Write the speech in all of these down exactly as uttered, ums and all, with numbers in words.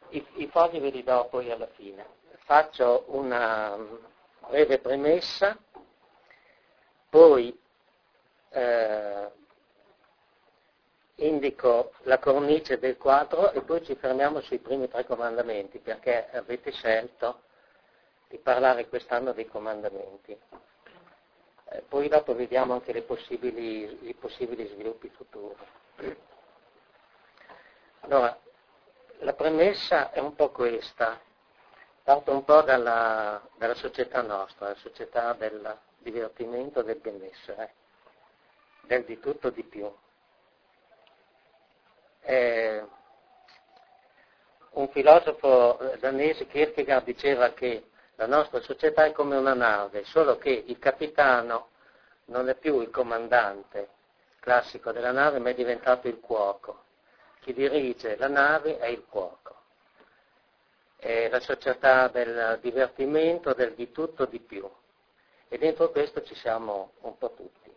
I, i fogli ve li do poi alla fine. Faccio una breve premessa, poi eh, indico la cornice del quadro e poi ci fermiamo sui primi tre comandamenti, perché avete scelto di parlare quest'anno dei comandamenti. Eh, poi dopo vediamo anche le possibili, i possibili sviluppi futuri. Allora, la premessa è un po' questa. Parto un po' dalla, dalla società nostra, la società del divertimento, del benessere, del di tutto di più. Eh, un filosofo danese, Kierkegaard, diceva che la nostra società è come una nave, solo che il capitano non è più il comandante classico della nave, ma è diventato il cuoco. Chi dirige la nave è il cuoco. È la società del divertimento, del di tutto di più. E dentro questo ci siamo un po' tutti.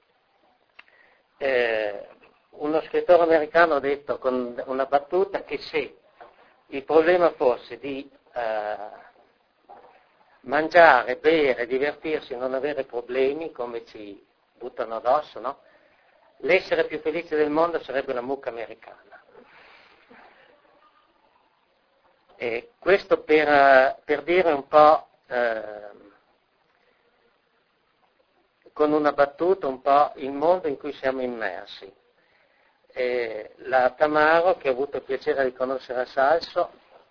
Eh, uno scrittore americano ha detto con una battuta che se il problema fosse di eh, mangiare, bere, divertirsi, non avere problemi come ci buttano addosso, no? L'essere più felice del mondo sarebbe la mucca americana. E questo per, per dire un po', eh, con una battuta, un po' il mondo in cui siamo immersi. E la Tamaro, che ho avuto il piacere di conoscere a Salso,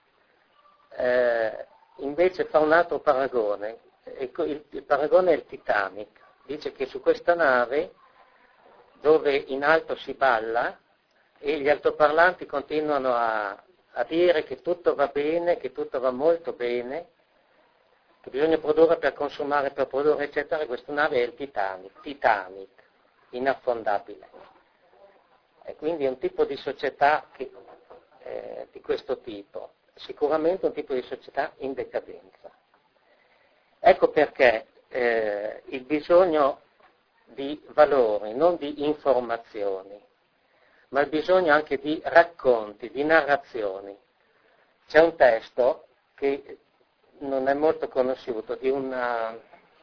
eh, invece fa un altro paragone. Il, il paragone è il Titanic. Dice che su questa nave, dove in alto si balla, e gli altoparlanti continuano a a dire che tutto va bene, che tutto va molto bene, che bisogna produrre per consumare, per produrre, eccetera, questa nave è il Titanic, Titanic, inaffondabile. E quindi è un tipo di società che, eh, di questo tipo, sicuramente un tipo di società in decadenza. Ecco perché eh, il bisogno di valori, non di informazioni, ma il bisogno anche di racconti, di narrazioni. C'è un testo che non è molto conosciuto, di, una,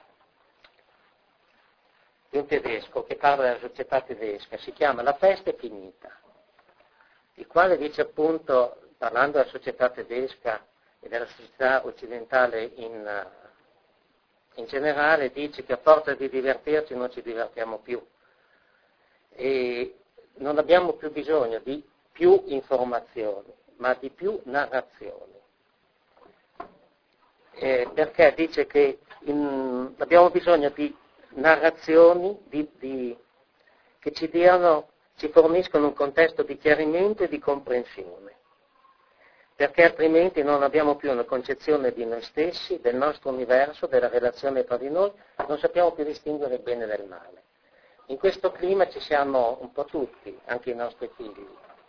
di un tedesco che parla della società tedesca, si chiama La festa è finita, il quale dice appunto, parlando della società tedesca e della società occidentale in, in generale, dice che a forza di divertirci non ci divertiamo più. E non abbiamo più bisogno di più informazioni, ma di più narrazioni. Eh, perché dice che in, abbiamo bisogno di narrazioni di, di, che ci diano, ci forniscono un contesto di chiarimento e di comprensione. Perché altrimenti non abbiamo più una concezione di noi stessi, del nostro universo, della relazione tra di noi, non sappiamo più distinguere il bene dal male. In questo clima ci siamo un po' tutti, anche i nostri figli.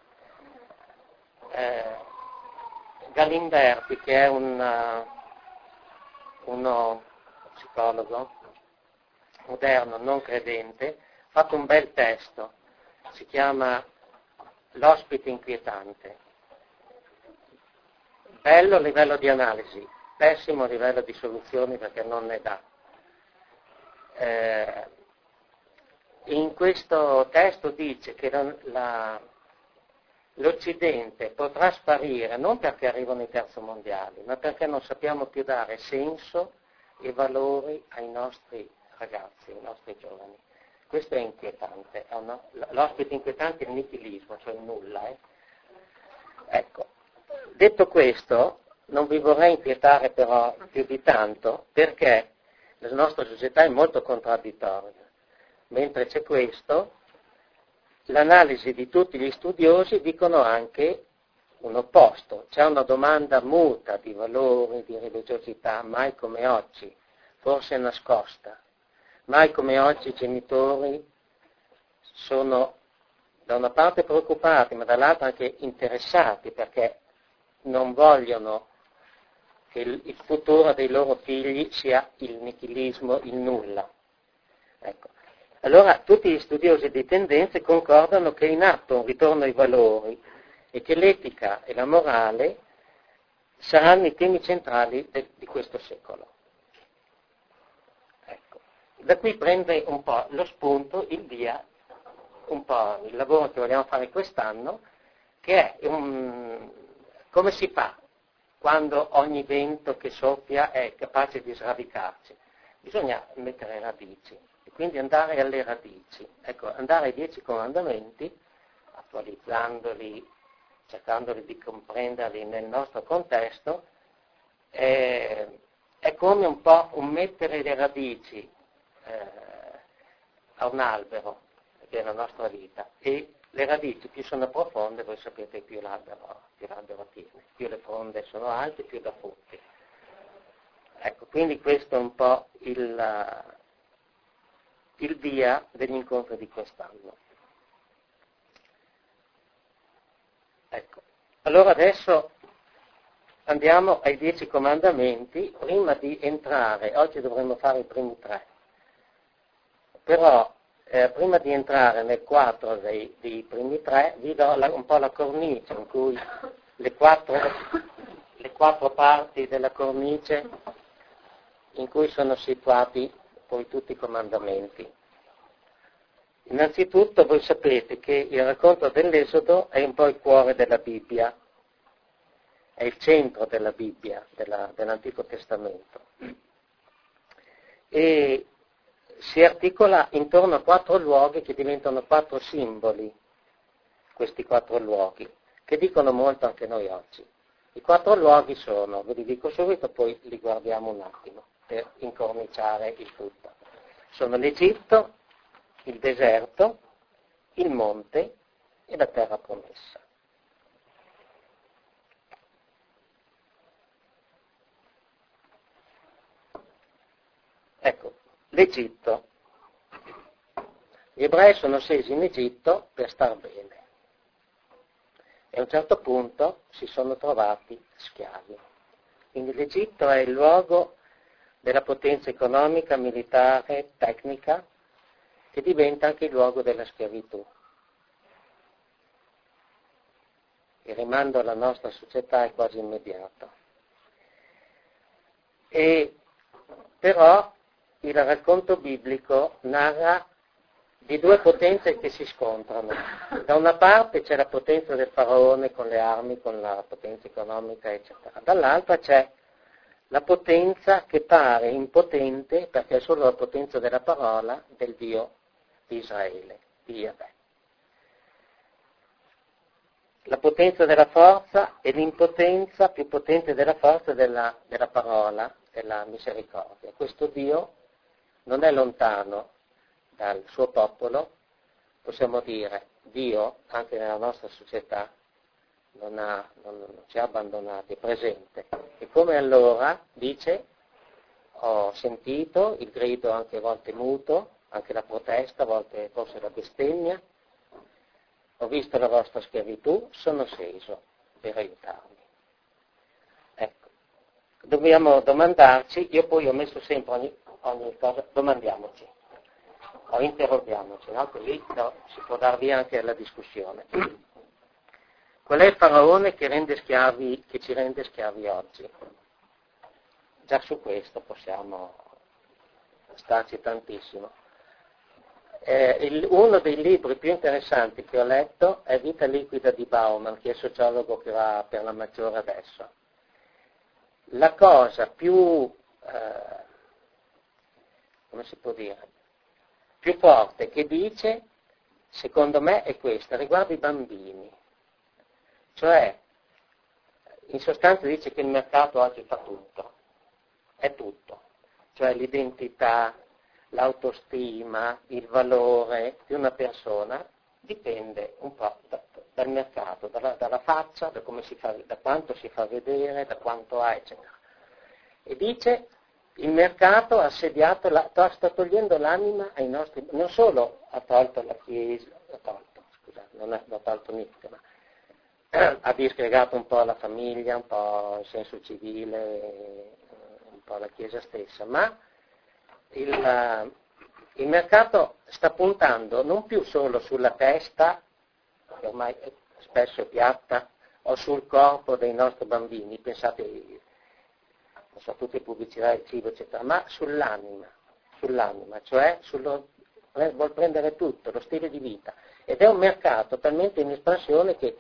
Eh, Galimberti, che è un, uh, uno psicologo moderno, non credente, ha fatto un bel testo, si chiama L'ospite inquietante. Bello a livello di analisi, pessimo a livello di soluzioni perché non ne dà. Eh, In questo testo dice che la, la, l'Occidente potrà sparire non perché arrivano i terzi mondiali, ma perché non sappiamo più dare senso e valori ai nostri ragazzi, ai nostri giovani. Questo è inquietante. È una, l'ospite inquietante è il nichilismo, cioè il nulla. Eh? Ecco, detto questo, non vi vorrei inquietare però più di tanto, perché la nostra società è molto contraddittoria. Mentre c'è questo, l'analisi di tutti gli studiosi dicono anche un opposto. C'è una domanda muta di valori, di religiosità, mai come oggi, forse nascosta. Mai come oggi i genitori sono da una parte preoccupati, ma dall'altra anche interessati, perché non vogliono che il futuro dei loro figli sia il nichilismo, il nulla. Ecco. Allora tutti gli studiosi di tendenze concordano che è in atto un ritorno ai valori e che l'etica e la morale, saranno i temi centrali de, di questo secolo. Ecco. Da qui prende un po' lo spunto, il via, un po' il lavoro che vogliamo fare quest'anno, che è un, come si fa quando ogni vento che soffia è capace di sradicarci. Bisogna mettere radici, e quindi andare alle radici. Ecco, andare ai dieci comandamenti, attualizzandoli, cercandoli di comprenderli nel nostro contesto, è, è come un po' un mettere le radici eh, a un albero, che è la nostra vita, e le radici più sono profonde, voi sapete, più l'albero, più l'albero tiene, più le fronde sono alte, più dà frutti. Ecco, quindi questo è un po' il, il via degli incontri di quest'anno. Ecco, allora adesso andiamo ai dieci comandamenti, prima di entrare, oggi dovremmo fare i primi tre, però eh, prima di entrare nel quattro dei, dei primi tre vi do la, un po' la cornice in cui le quattro, le quattro parti della cornice in cui sono situati poi tutti i comandamenti. Innanzitutto voi sapete che il racconto dell'Esodo è un po' il cuore della Bibbia, è il centro della Bibbia, della, dell'Antico Testamento, e si articola intorno a quattro luoghi che diventano quattro simboli, questi quattro luoghi, che dicono molto anche noi oggi. I quattro luoghi sono, ve li dico subito, poi li guardiamo un attimo per incorniciare il tutto. Sono l'Egitto, il deserto, il monte e la terra promessa. Ecco, l'Egitto. Gli ebrei sono scesi in Egitto per star bene e a un certo punto si sono trovati schiavi. Quindi l'Egitto è il luogo della potenza economica, militare, tecnica, che diventa anche il luogo della schiavitù. Il rimando alla nostra società è quasi immediato. E però il racconto biblico narra di due potenze che si scontrano. Da una parte c'è la potenza del faraone con le armi, con la potenza economica, eccetera. Dall'altra c'è la potenza che pare impotente, perché è solo la potenza della parola del Dio di Israele, di Yahweh. La potenza della forza e l'impotenza più potente della forza della, della parola, della misericordia. Questo Dio non è lontano dal suo popolo, possiamo dire, Dio anche nella nostra società non, ha, non, non ci ha abbandonati, è presente. E come allora dice, ho sentito il grido anche a volte muto, anche la protesta, a volte forse la bestemmia, ho visto la vostra schiavitù, sono sceso per aiutarvi. Ecco, dobbiamo domandarci, io poi ho messo sempre ogni, ogni cosa, domandiamoci, o interroghiamoci, no? Così no, si può dar via anche alla discussione. Qual è il faraone che, rende schiavi, che ci rende schiavi oggi? Già su questo possiamo starci tantissimo. Eh, il, uno dei libri più interessanti che ho letto è Vita liquida di Bauman, che è il sociologo che va per la maggiore adesso. La cosa più, eh, come si può dire, più forte che dice, secondo me, è questa, riguarda i bambini. Cioè, in sostanza dice che il mercato oggi fa tutto, è tutto, cioè l'identità, l'autostima, il valore di una persona dipende un po' da, dal mercato, dalla, dalla faccia, da, come si fa, da quanto si fa vedere, da quanto ha, eccetera. E dice, il mercato ha assediato, la, sta togliendo l'anima ai nostri, non solo ha tolto la Chiesa, ha tolto, scusate, non ha, non ha tolto niente, ma ha disgregato un po' la famiglia, un po' il senso civile, un po' la Chiesa stessa, ma il, il mercato sta puntando non più solo sulla testa, che ormai spesso è piatta, o sul corpo dei nostri bambini, pensate, non so, tutte le pubblicità del cibo, eccetera, ma sull'anima, sull'anima, cioè sullo, vuol prendere tutto, lo stile di vita. Ed è un mercato talmente in espansione che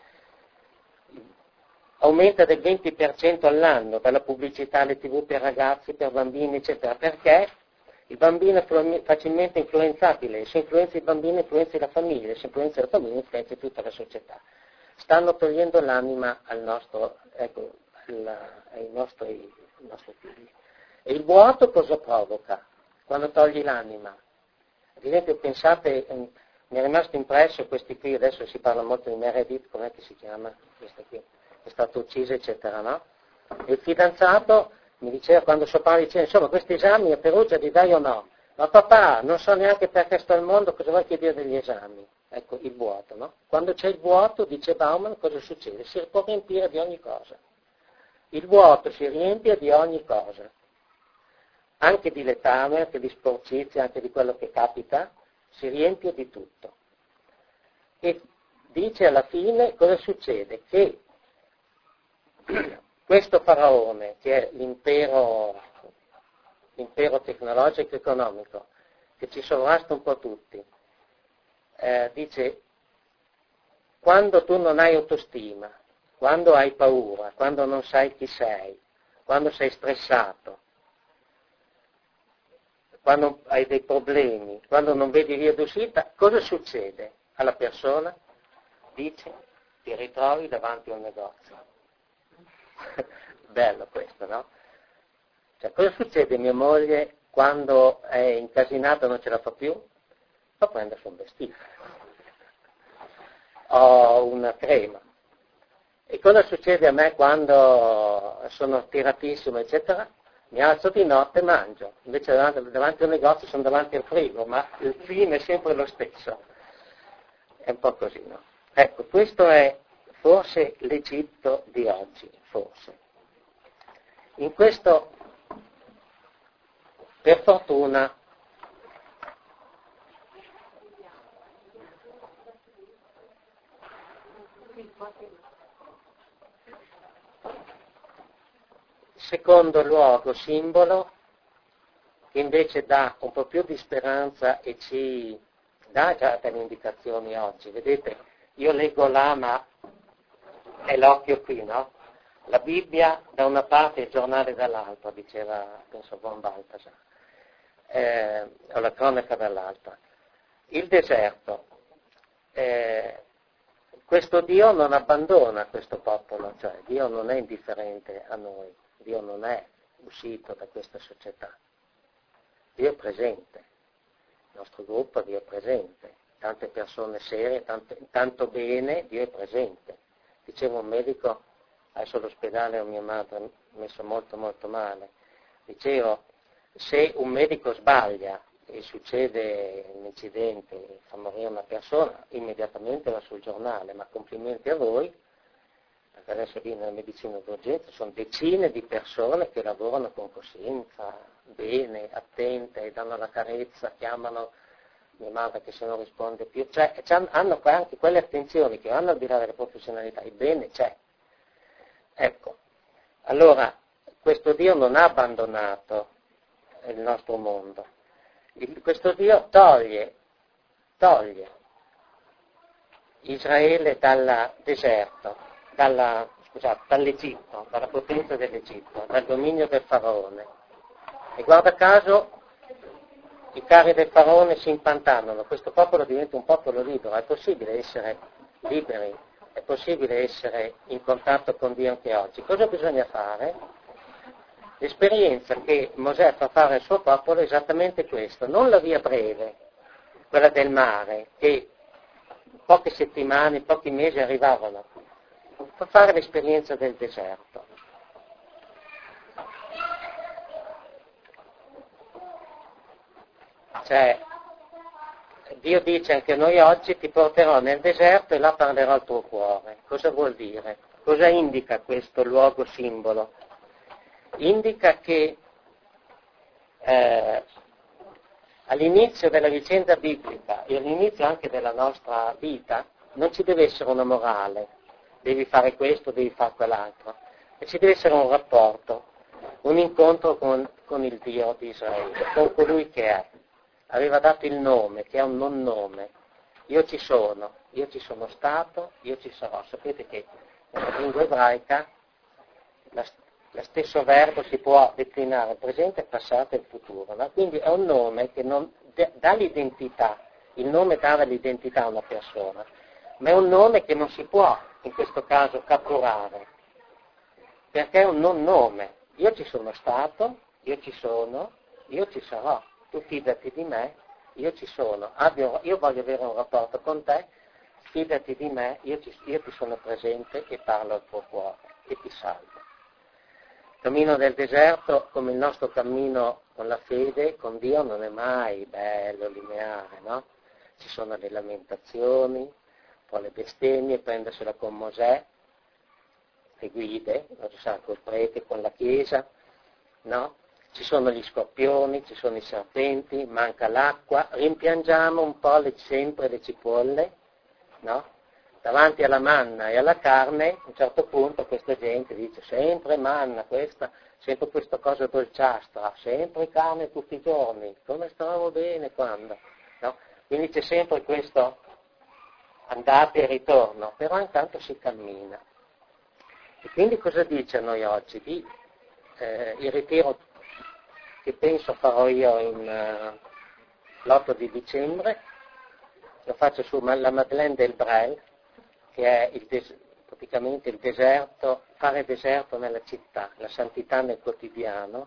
aumenta del venti per cento all'anno dalla pubblicità alle tv per ragazzi, per bambini, eccetera, perché il bambino è facilmente influenzabile, se influenza il bambino influenza la famiglia, se influenza la famiglia influenza tutta la società. Stanno togliendo l'anima al nostro, ecco, alla, ai, nostri, ai nostri figli. E il vuoto cosa provoca quando togli l'anima? Ad esempio, pensate, mi è rimasto impresso questi qui, adesso si parla molto di Meredith, com'è che si chiama questa qui? È stata uccisa, eccetera, no? E il fidanzato mi diceva, quando suo padre diceva, insomma, questi esami a Perugia li dai o no? Ma papà, non so neanche perché sto al mondo, cosa vuoi che dia degli esami? Ecco, il vuoto, no? Quando c'è il vuoto, dice Bauman, cosa succede? Si può riempire di ogni cosa. Il vuoto si riempie di ogni cosa. Anche di letame, anche di sporcizia, anche di quello che capita, si riempie di tutto. E dice alla fine cosa succede? Che questo faraone, che è l'impero, l'impero tecnologico e economico, che ci sovrasta un po' tutti, eh, dice, quando tu non hai autostima, quando hai paura, quando non sai chi sei, quando sei stressato, quando hai dei problemi, quando non vedi via d'uscita, cosa succede alla persona? Dice, ti ritrovi davanti a un negozio. Bello questo, no? Cioè, cosa succede a mia moglie quando è incasinata e non ce la fa più? Fa prendersi un vestito. O una crema. E cosa succede a me quando sono tiratissimo, eccetera? Mi alzo di notte e mangio. Invece davanti, davanti a un negozio sono davanti al frigo, ma il fine è sempre lo stesso. È un po' così, no? Ecco, questo è forse l'Egitto di oggi, forse. In questo, per fortuna, secondo luogo simbolo, che invece dà un po' più di speranza e ci dà già delle indicazioni oggi. Vedete, io leggo là, ma è l'occhio qui, no? La Bibbia da una parte e il giornale dall'altra, diceva, penso, von Balthasar, eh, o la cronaca dall'altra. Il deserto. Eh, questo Dio non abbandona questo popolo, cioè Dio non è indifferente a noi, Dio non è uscito da questa società. Dio è presente, il nostro gruppo Dio è presente, tante persone serie, tante, tanto bene, Dio è presente. Diceva un medico, adesso all'ospedale mia madre è messo molto molto male, dicevo, se un medico sbaglia e succede un incidente, fa morire una persona, immediatamente va sul giornale, ma complimenti a voi, perché adesso lì nella medicina d'urgenza sono decine di persone che lavorano con coscienza, bene, attente, e danno la carezza, chiamano mia madre che se non risponde più, cioè hanno anche quelle attenzioni che vanno al di là delle professionalità, il bene c'è. Ecco, allora questo Dio non ha abbandonato il nostro mondo, il, questo Dio toglie, toglie Israele dal deserto, dalla, scusate, dall'Egitto, dalla potenza dell'Egitto, dal dominio del faraone. E guarda caso i carri del faraone si impantanano, questo popolo diventa un popolo libero, è possibile essere liberi, è possibile essere in contatto con Dio anche oggi. Cosa bisogna fare? L'esperienza che Mosè fa fare al suo popolo è esattamente questo, non la via breve, quella del mare, che poche settimane, pochi mesi arrivavano, fa fare l'esperienza del deserto. Cioè, Dio dice anche noi oggi ti porterò nel deserto e là parlerò al tuo cuore. Cosa vuol dire? Cosa indica questo luogo simbolo? Indica che eh, all'inizio della vicenda biblica e all'inizio anche della nostra vita non ci deve essere una morale, devi fare questo, devi fare quell'altro. E ci deve essere un rapporto, un incontro con, con il Dio di Israele, con colui che è. Aveva dato il nome, che è un non nome. Io ci sono, io ci sono stato, io ci sarò. Sapete che nella lingua ebraica la, lo stesso verbo si può declinare presente, passato e futuro. No? Quindi è un nome che non dà l'identità, il nome dava l'identità a una persona, ma è un nome che non si può, in questo caso, catturare, perché è un non nome. Io ci sono stato, io ci sono, io ci sarò. Tu fidati di me, io ci sono. Abbio, io voglio avere un rapporto con te, fidati di me, io, ci, io ti sono presente e parlo al tuo cuore e ti salvo. Il cammino del deserto, come il nostro cammino con la fede, con Dio, non è mai bello, lineare, no? Ci sono le lamentazioni, un po' le bestemmie, prendersela con Mosè, le guide, non ci sarà col prete, con la chiesa, no? Ci sono gli scorpioni, ci sono i serpenti, manca l'acqua, rimpiangiamo un po' le, sempre le cipolle, no? Davanti alla manna e alla carne, a un certo punto questa gente dice sempre manna, questa, sempre questa cosa dolciastra, sempre carne tutti i giorni, come stavamo bene quando? No? Quindi c'è sempre questo andata e ritorno, però intanto si cammina. E quindi cosa dice a noi oggi? Di, eh, il ritiro che penso farò io in, uh, l'otto di dicembre, lo faccio sulla Madeleine del Brel, che è il des- praticamente il deserto, fare deserto nella città, la santità nel quotidiano,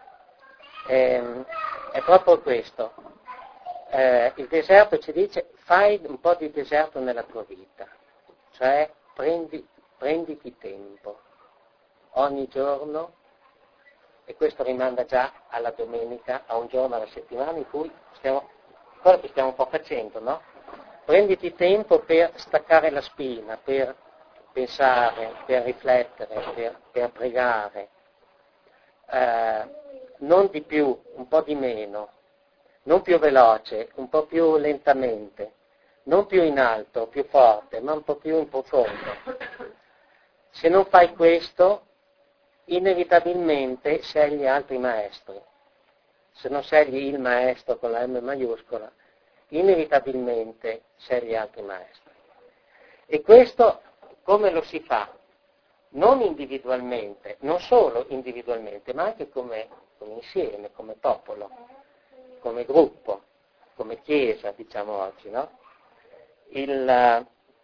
ehm, è proprio questo. Eh, il deserto ci dice fai un po' di deserto nella tua vita, cioè prendi, prenditi tempo, ogni giorno, e questo rimanda già alla domenica, a un giorno alla settimana in cui stiamo, quello che stiamo un po' facendo, no? Prenditi tempo per staccare la spina, per pensare, per riflettere, per, per pregare, eh, non di più, un po' di meno, non più veloce, un po' più lentamente, non più in alto, più forte, ma un po' più in profondo. Se non fai questo, inevitabilmente scegli altri maestri. Se non scegli il maestro con la M maiuscola, inevitabilmente scegli altri maestri. E questo come lo si fa? Non individualmente, non solo individualmente, ma anche come, come insieme, come popolo, come gruppo, come chiesa, diciamo oggi, no? Il,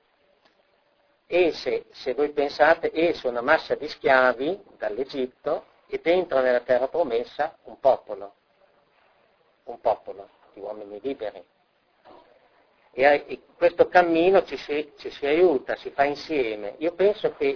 Esse, se voi pensate, esse una massa di schiavi dall'Egitto e dentro nella terra promessa un popolo, un popolo di uomini liberi. E, e questo cammino ci si, ci si aiuta, si fa insieme. Io penso che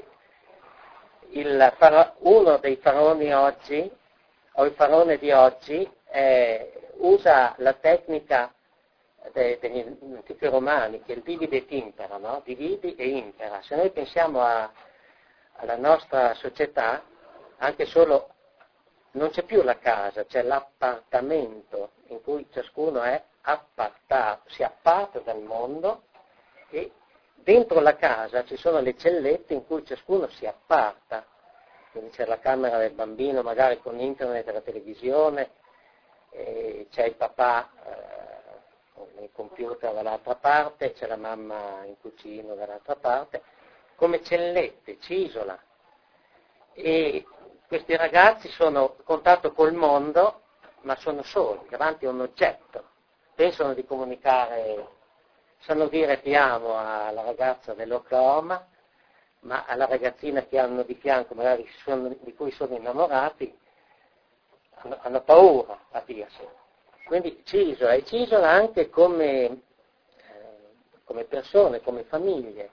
il, uno dei faraoni oggi, o il faraone di oggi, eh, usa la tecnica degli antichi romani, che il divide et impera, no? Dividi e impera. Se noi pensiamo a, alla nostra società, anche solo, non c'è più la casa, c'è l'appartamento in cui ciascuno è appartato, si apparta dal mondo, e dentro la casa ci sono le cellette in cui ciascuno si apparta. Quindi c'è la camera del bambino, magari con internet e la televisione, e c'è il papà eh, nel computer dall'altra parte, c'è la mamma in cucina dall'altra parte, come cellette, ci isola. E questi ragazzi sono in contatto col mondo, ma sono soli, davanti a un oggetto. Pensano di comunicare, sanno dire ti amo alla ragazza dell'Oklahoma, ma alla ragazzina che hanno di fianco, magari sono, di cui sono innamorati, hanno, hanno paura a dirsi. Quindi ci isola, e ci isola anche come, eh, come persone, come famiglie.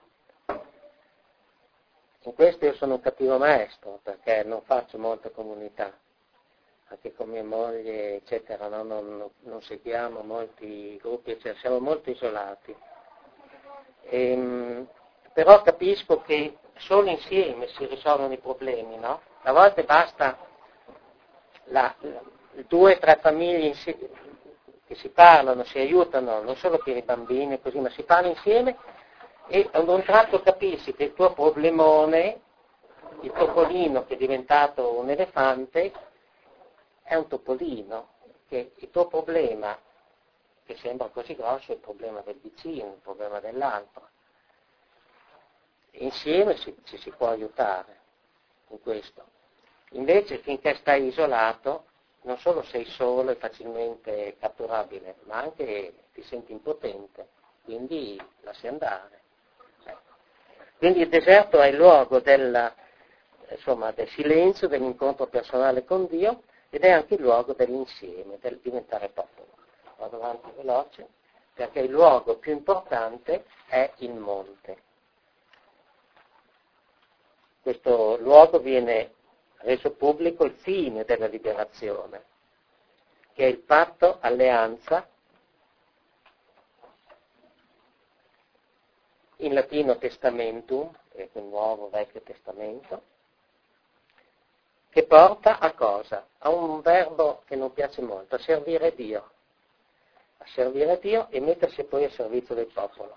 In questo io sono un cattivo maestro, perché non faccio molta comunità, anche con mia moglie, eccetera, no? non, non, non seguiamo molti gruppi, eccetera, siamo molto isolati. E, però capisco che solo insieme si risolvono i problemi, no? A volte basta la, la, due o tre famiglie che si parlano, si aiutano, non solo per i bambini, così, ma si parla insieme e ad un tratto capisci che il tuo problemone, il topolino che è diventato un elefante, è un topolino, che il tuo problema, che sembra così grosso, è il problema del vicino, il problema dell'altro. Insieme ci, ci si può aiutare in questo. Invece finché stai isolato, non solo sei solo e facilmente catturabile, ma anche ti senti impotente, quindi lasci andare. Ecco. Quindi il deserto è il luogo del, insomma, del silenzio, dell'incontro personale con Dio, ed è anche il luogo dell'insieme, del diventare popolo. Vado avanti veloce, perché il luogo più importante è il monte. Questo luogo viene reso pubblico il fine della liberazione, che è il patto alleanza, in latino testamentum, che è il nuovo vecchio testamento, che porta a cosa? A un verbo che non piace molto, a servire Dio, a servire Dio e mettersi poi a servizio del popolo.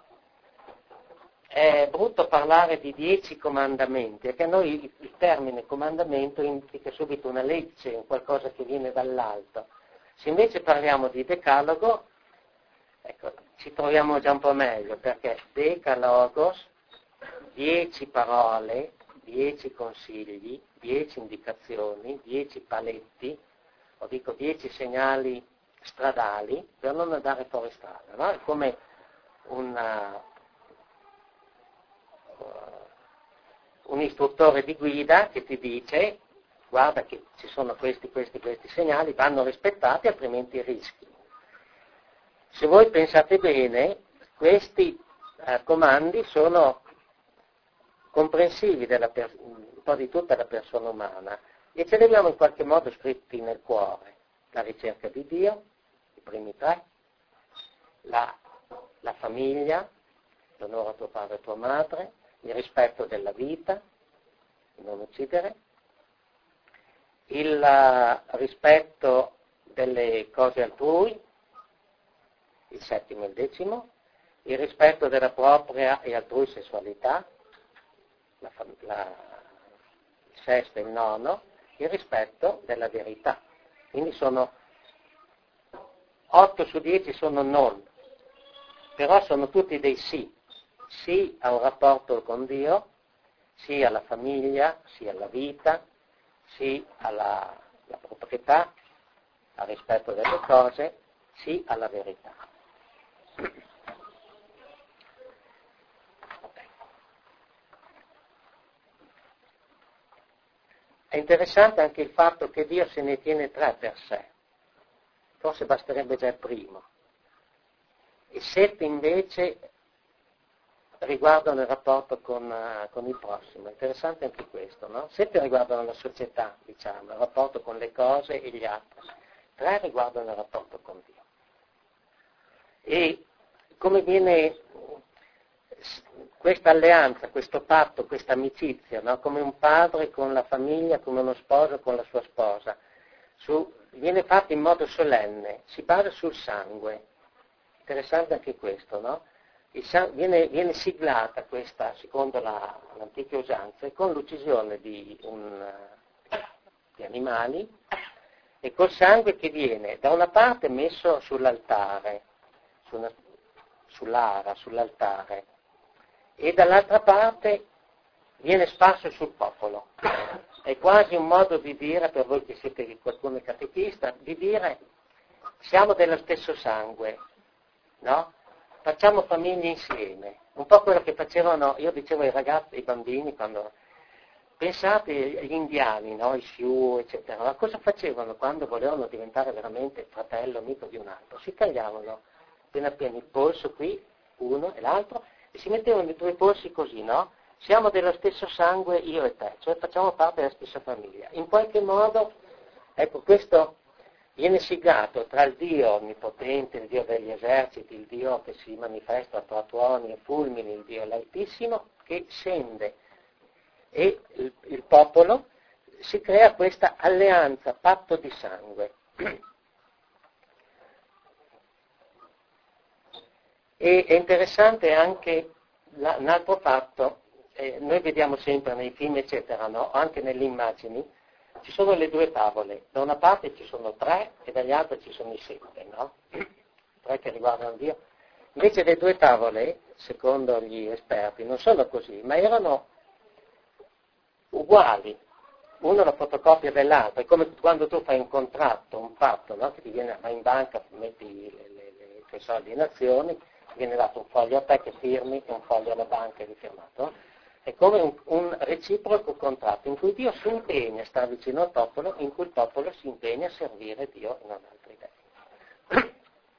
È brutto parlare di dieci comandamenti, perché a noi il termine comandamento indica subito una legge, un qualcosa che viene dall'alto. Se invece parliamo di decalogo, ecco, ci troviamo già un po' meglio, perché decalogos, dieci parole, dieci consigli, dieci indicazioni, dieci paletti, o dico dieci segnali stradali per non andare fuori strada, no? È come una... un istruttore di guida che ti dice guarda che ci sono questi, questi, questi segnali, vanno rispettati altrimenti rischi. Se voi pensate bene, questi eh, comandi sono comprensivi della per, un po' di tutta la persona umana e ce li abbiamo in qualche modo scritti nel cuore. La ricerca di Dio, i primi tre, la, la famiglia, l'onore a tuo padre e tua madre, il rispetto della vita, non uccidere, il uh, rispetto delle cose altrui, il settimo e il decimo, il rispetto della propria e altrui sessualità, la, la, il sesto e il nono, il rispetto della verità. Quindi sono otto su dieci sono non, però sono tutti dei sì. Sì a un rapporto con Dio, sì alla famiglia, sì alla vita, sì alla, alla proprietà, al rispetto delle cose, sì alla verità. È interessante anche il fatto che Dio se ne tiene tre per sé, forse basterebbe già il primo, e sette invece riguardano il rapporto con, uh, con il prossimo. È interessante anche questo, no? Sette riguardano la società, diciamo, il rapporto con le cose e gli altri. Tre riguardano il rapporto con Dio. E come viene questa alleanza, questo patto, questa amicizia, no? Come un padre con la famiglia, come uno sposo con la sua sposa, su, viene fatto in modo solenne, si basa sul sangue. Interessante anche questo, no? Viene, viene siglata questa, secondo la, l'antica usanza, con l'uccisione di, un, di animali e col sangue che viene da una parte messo sull'altare, su una, sull'ara, sull'altare, e dall'altra parte viene sparso sul popolo. È quasi un modo di dire, per voi che siete qualcuno catechista, di dire siamo dello stesso sangue, no? Facciamo famiglia insieme, un po' quello che facevano, io dicevo ai ragazzi, ai bambini, quando pensate agli indiani, no? I Sioux, eccetera, ma cosa facevano quando volevano diventare veramente fratello, amico di un altro? Si tagliavano appena appena il polso qui, uno e l'altro, e si mettevano i due polsi così, no? Siamo dello stesso sangue io e te, cioè facciamo parte della stessa famiglia. In qualche modo, ecco, questo viene siglato tra il Dio onnipotente, il Dio degli eserciti, il Dio che si manifesta tra tuoni e fulmini, il Dio l'Altissimo, che scende, e il, il popolo, si crea questa alleanza, patto di sangue. E è interessante anche la, un altro fatto, eh, noi vediamo sempre nei film, eccetera, no? Anche nelle immagini, ci sono le due tavole, da una parte ci sono tre e dall'altra ci sono i sette, no? Tre che riguardano Dio. Invece le due tavole, secondo gli esperti, non sono così, ma erano uguali, uno la fotocopia dell'altro, è come quando tu fai un contratto, un patto, no? Che ti viene, vai in banca, metti le, le, le, i tuoi soldi in azioni, ti viene dato un foglio a te che firmi e un foglio alla banca che firmato. È come un, un reciproco contratto in cui Dio si impegna a stare vicino al popolo, in cui il popolo si impegna a servire Dio e non altri dei.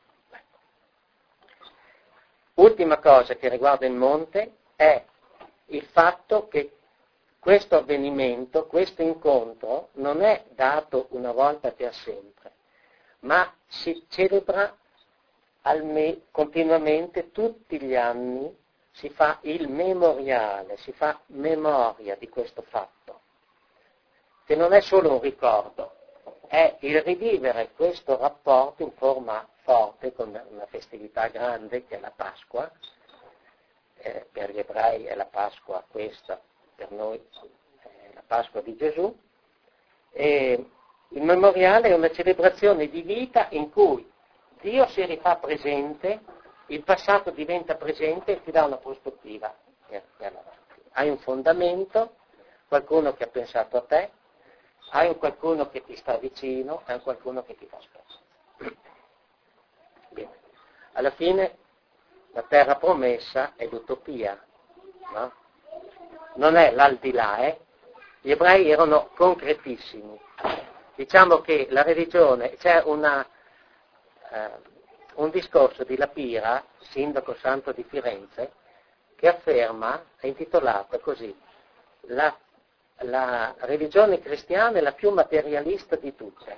Ultima cosa che riguarda il monte è il fatto che questo avvenimento, questo incontro non è dato una volta per sempre, ma si celebra alme- continuamente tutti gli anni. Si fa il memoriale, si fa memoria di questo fatto, che non è solo un ricordo, è il rivivere questo rapporto in forma forte, con una festività grande che è la Pasqua, eh, per gli ebrei è la Pasqua questa, per noi è la Pasqua di Gesù, e il memoriale è una celebrazione di vita in cui Dio si rifà presente, il passato diventa presente e ti dà una prospettiva. Hai un fondamento, qualcuno che ha pensato a te, hai un qualcuno che ti sta vicino, hai un qualcuno che ti fa speranza. Bene. Alla fine la terra promessa è l'utopia, no? Non è l'aldilà, eh? Gli ebrei erano concretissimi. Diciamo che la religione, c'è una... Eh, un discorso di Lapira, sindaco santo di Firenze, che afferma, è intitolato così, la, la religione cristiana è la più materialista di tutte,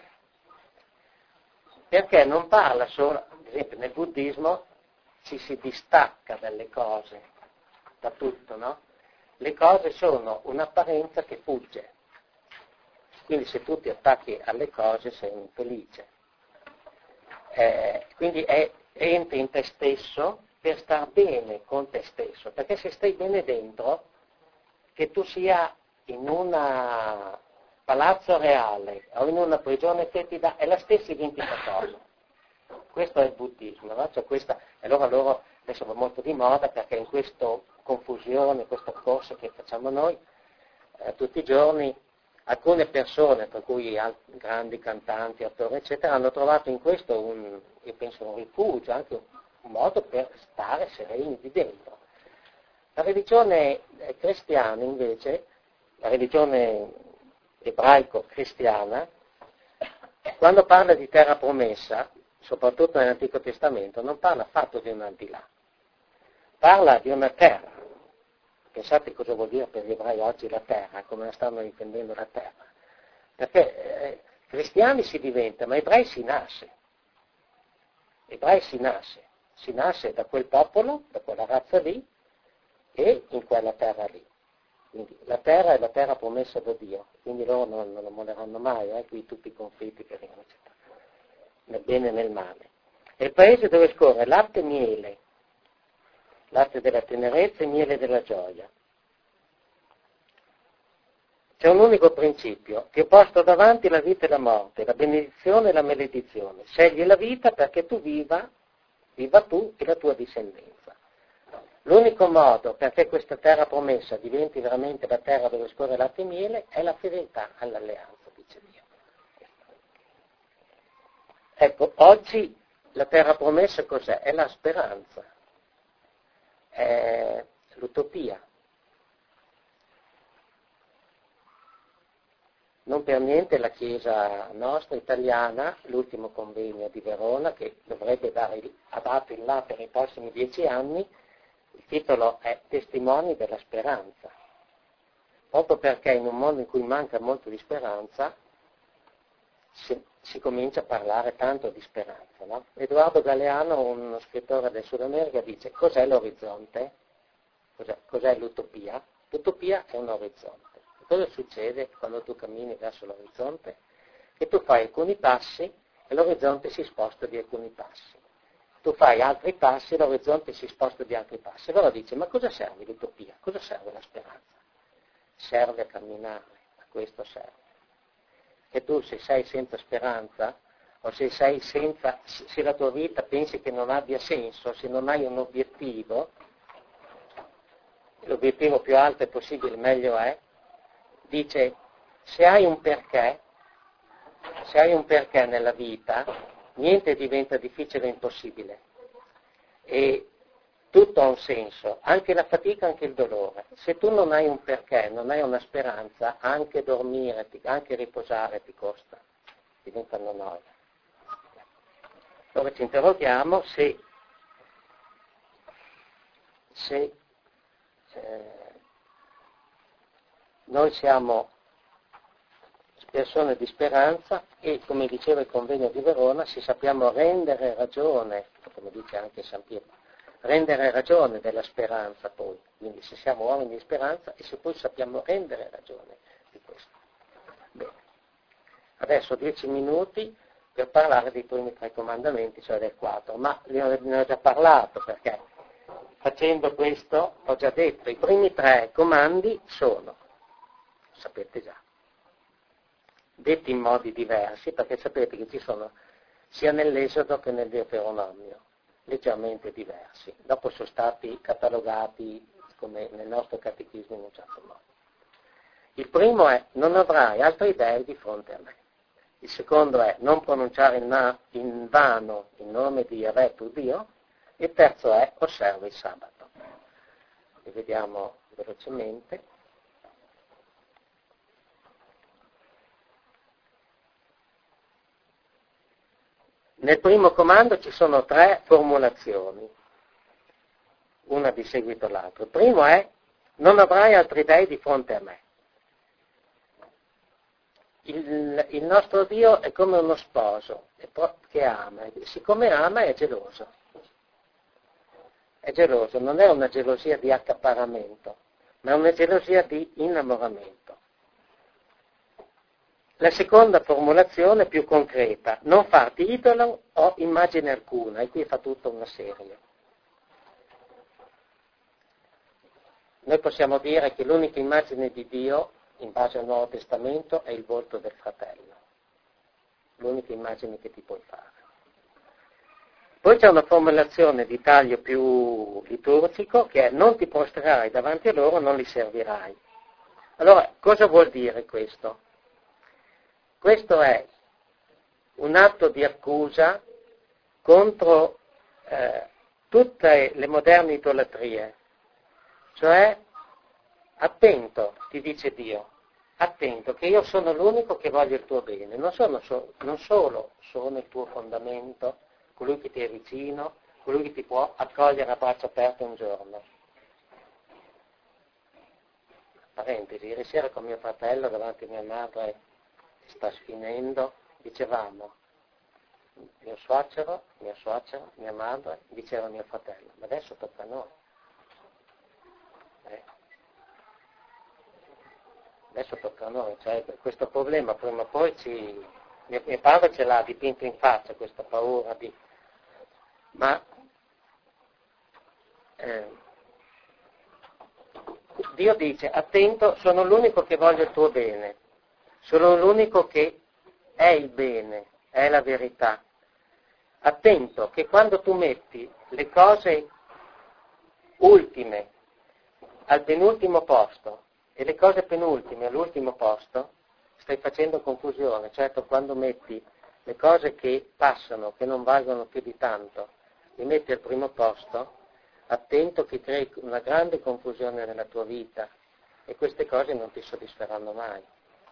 perché non parla solo, ad esempio nel buddismo ci si distacca dalle cose, da tutto, no? Le cose sono un'apparenza che fugge, quindi se tu ti attacchi alle cose sei infelice. Eh, quindi è, entri in te stesso per star bene con te stesso, perché se stai bene dentro, che tu sia in un palazzo reale o in una prigione fetida, è la stessa identica cosa. Questo è il buddismo, no? Cioè questa, e allora loro adesso va molto di moda perché in questa confusione, questa corsa che facciamo noi eh, tutti i giorni, alcune persone, tra cui grandi cantanti, attori, eccetera, hanno trovato in questo un, io penso, un rifugio, anche un modo per stare sereni di dentro. La religione cristiana, invece, la religione ebraico-cristiana, quando parla di terra promessa, soprattutto nell'Antico Testamento, non parla affatto di un aldilà, parla di una terra. Pensate cosa vuol dire per gli ebrei oggi la terra, come la stanno intendendo la terra. Perché eh, cristiani si diventa, ma ebrei si nasce. Ebrei si nasce. Si nasce da quel popolo, da quella razza lì, e in quella terra lì. Quindi la terra è la terra promessa da Dio, quindi loro non, non lo molleranno mai, eh, qui tutti i conflitti che arrivano, eccetera. Nel bene e nel male. È il paese dove scorre latte e miele, latte della tenerezza e miele della gioia. C'è un unico principio, che ho posto davanti la vita e la morte, la benedizione e la maledizione. Scegli la vita perché tu viva, viva tu e la tua discendenza. L'unico modo perché questa terra promessa diventi veramente la terra dove scorre latte e miele è la fedeltà all'alleanza, dice Dio. Ecco, oggi la terra promessa cos'è? È la speranza. È l'utopia. Non per niente la Chiesa nostra italiana, l'ultimo convegno di Verona, che dovrebbe dare il, ha dato il là per i prossimi dieci anni, il titolo è Testimoni della speranza. Proprio perché in un mondo in cui manca molto di speranza, si, si comincia a parlare tanto di speranza. No? Edoardo Galeano, uno scrittore del Sud America, dice: cos'è l'orizzonte? Cos'è, cos'è l'utopia? L'utopia è un orizzonte. E cosa succede quando tu cammini verso l'orizzonte? Che tu fai alcuni passi e l'orizzonte si sposta di alcuni passi. tu fai altri passi, l'orizzonte si sposta di altri passi. Allora dice, ma cosa serve l'utopia? Cosa serve la speranza? Serve a camminare, a questo serve. Che tu se sei senza speranza, o se sei senza, se la tua vita pensi che non abbia senso, se non hai un obiettivo, l'obiettivo più alto è possibile, meglio è, dice, se hai un perché, se hai un perché nella vita, niente diventa difficile e impossibile. E tutto ha un senso, anche la fatica, anche il dolore. Se tu non hai un perché, non hai una speranza, anche dormire, anche riposare ti costa, diventano noia. Allora ci interroghiamo se, se eh, noi siamo persone di speranza e, come diceva il convegno di Verona, se sappiamo rendere ragione, come dice anche San Pietro, rendere ragione della speranza poi, quindi se siamo uomini di speranza e se poi sappiamo rendere ragione di questo. Bene, adesso dieci minuti per parlare dei primi tre comandamenti, cioè del quattro, ma ne ho, ne ho già parlato perché facendo questo ho già detto, i primi tre comandi sono, sapete già, detti in modi diversi, perché sapete che ci sono sia nell'Esodo che nel Deuteronomio, leggermente diversi. Dopo sono stati catalogati come nel nostro catechismo in un certo modo. Il primo è non avrai altri dei di fronte a me. Il secondo è non pronunciare in, in vano il nome di Yahweh tuo Dio. Il terzo è osserva il sabato. Li vediamo velocemente. Nel primo comando ci sono tre formulazioni, una di seguito all'altra. Il primo è non avrai altri dei di fronte a me. Il, il nostro Dio è come uno sposo che ama, siccome ama è geloso. È geloso, non è una gelosia di accaparramento, ma è una gelosia di innamoramento. La seconda formulazione è più concreta, non farti idolo o immagine alcuna, e qui fa tutta una serie. Noi possiamo dire che l'unica immagine di Dio, in base al Nuovo Testamento, è il volto del fratello. L'unica immagine che ti puoi fare. Poi c'è una formulazione di taglio più liturgico che è non ti prostrerai davanti a loro, non li servirai. Allora, cosa vuol dire questo? Questo è un atto di accusa contro eh, tutte le moderne idolatrie, cioè attento, ti dice Dio, attento che io sono l'unico che voglio il tuo bene, non, sono so, non solo sono il tuo fondamento, colui che ti è vicino, colui che ti può accogliere a braccia aperte un giorno. Parentesi, ieri sera con mio fratello davanti a mia madre sta sfinendo, dicevamo, mio suocero, mia suocera, mia madre, diceva mio fratello, ma adesso tocca a noi. Eh. Adesso tocca a noi, cioè questo problema prima o poi ci... Mio, mio padre ce l'ha dipinto in faccia, questa paura di... Ma eh, Dio dice, attento, sono l'unico che voglio il tuo bene. Sono l'unico che è il bene, è la verità. Attento che quando tu metti le cose ultime al penultimo posto e le cose penultime all'ultimo posto, stai facendo confusione. Certo, quando metti le cose che passano, che non valgono più di tanto, li metti al primo posto, attento che crei una grande confusione nella tua vita e queste cose non ti soddisferanno mai.